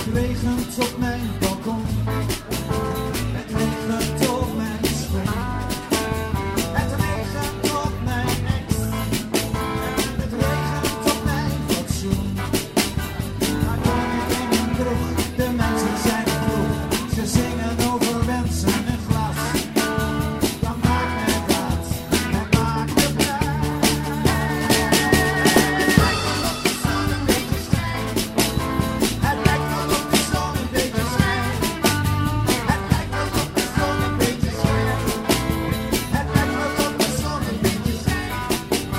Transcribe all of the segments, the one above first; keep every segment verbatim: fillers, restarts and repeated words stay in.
regent op mijn balkon. Het regent op mijn schoen. Het regent op mijn ex. En het regent op mijn fatsoen. Maar kom ik in een kroeg, de mensen zijn vroeg. Ze zingen over wensen en glas. Dan maakt me dat, het maakt me blij. Het lijkt wel of de zon een beetje schijnt. Het lijkt wel of de zon een beetje schijnt. Het lijkt wel of de zon een beetje schijnt.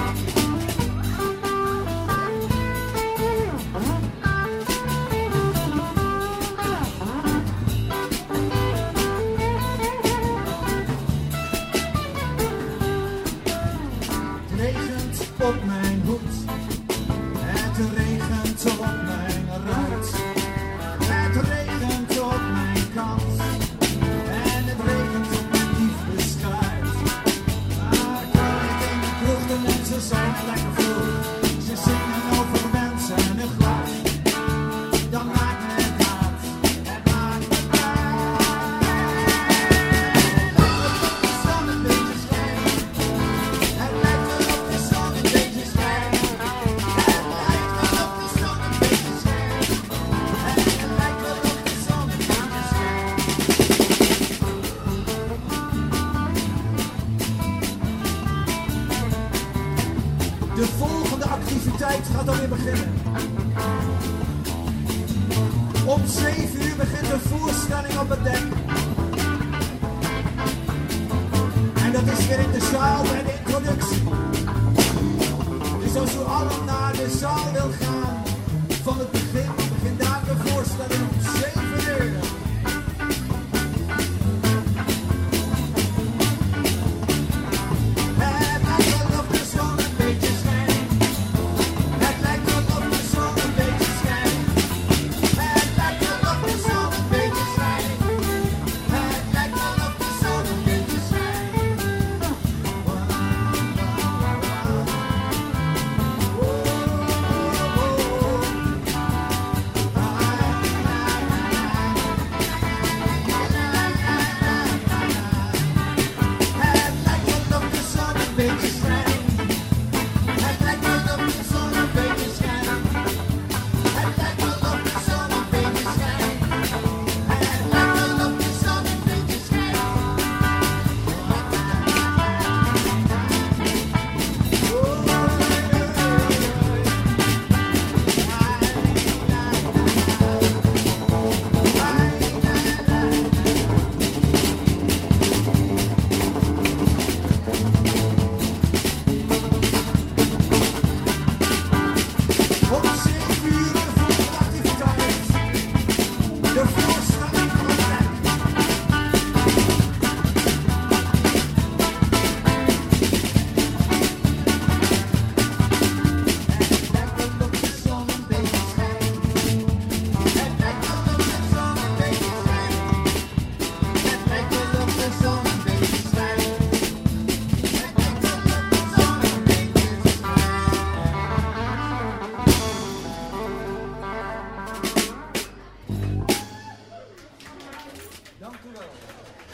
Het regent op mijn hoed. Het regent op mijn ruit. Het regent op mijn kant. En het regent op mijn lief beschuit. Maar kan ik in de kroeg, de mensen zijn lekker vroeg. Ze zingen over wensen en een glas. Dan maakt me het hard. Het maakt me blij. Het lijkt wel of de zon een beetje schijnt. Het lijkt wel of de zon een beetje schijnt. Het lijkt wel of de zon een beetje schijnt. De volgende activiteit gaat alweer beginnen. Om zeven uur begint de voorstelling op het dek. En dat is weer in de zaal bij de introductie. Dus als u allen naar de zaal wil gaan, van het begin, begint daar de voorstelling om zeven uur. Het lijkt wel of de zon een beetje schijnt. Het lijkt wel of de zon een beetje schijnt. Het lijkt wel of de zon een beetje schijnt. Het lijkt wel of de zon een beetje schijnt. Dank u wel.